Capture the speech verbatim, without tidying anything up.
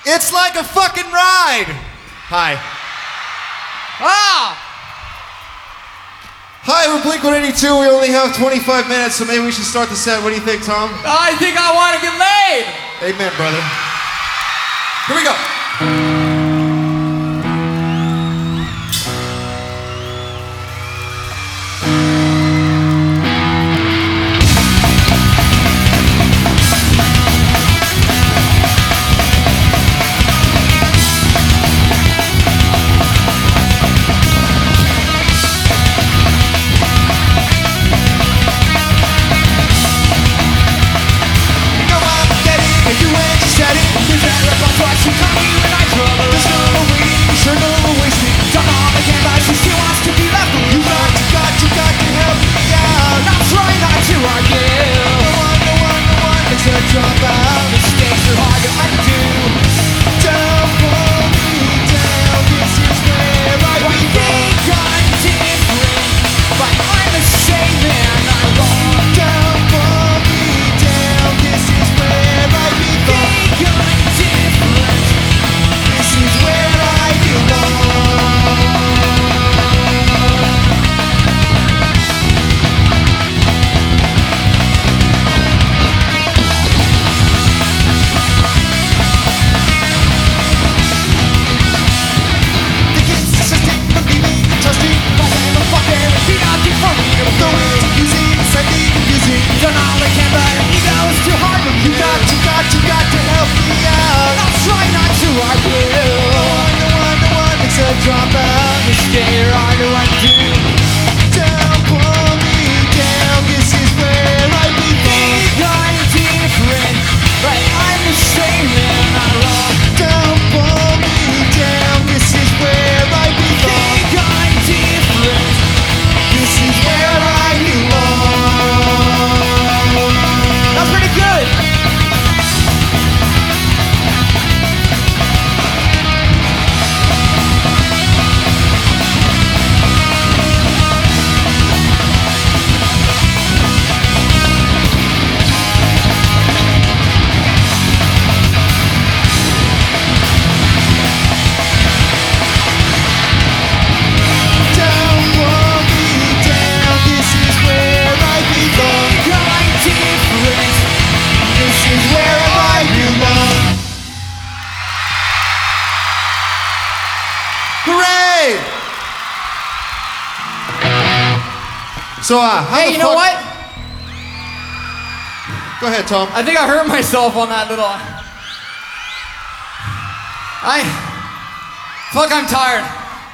It's like a fucking ride. Hi. Ah! Hi, we're Blink one eighty-two. We only have twenty-five minutes, so maybe we should start the set. What do you think, Tom? I think I want to get laid. Amen, brother. Here we go. Hooray! So, uh, how Hey, the you know fuck- what? Go ahead, Tom. I think I hurt myself on that little. I. Fuck, I'm tired.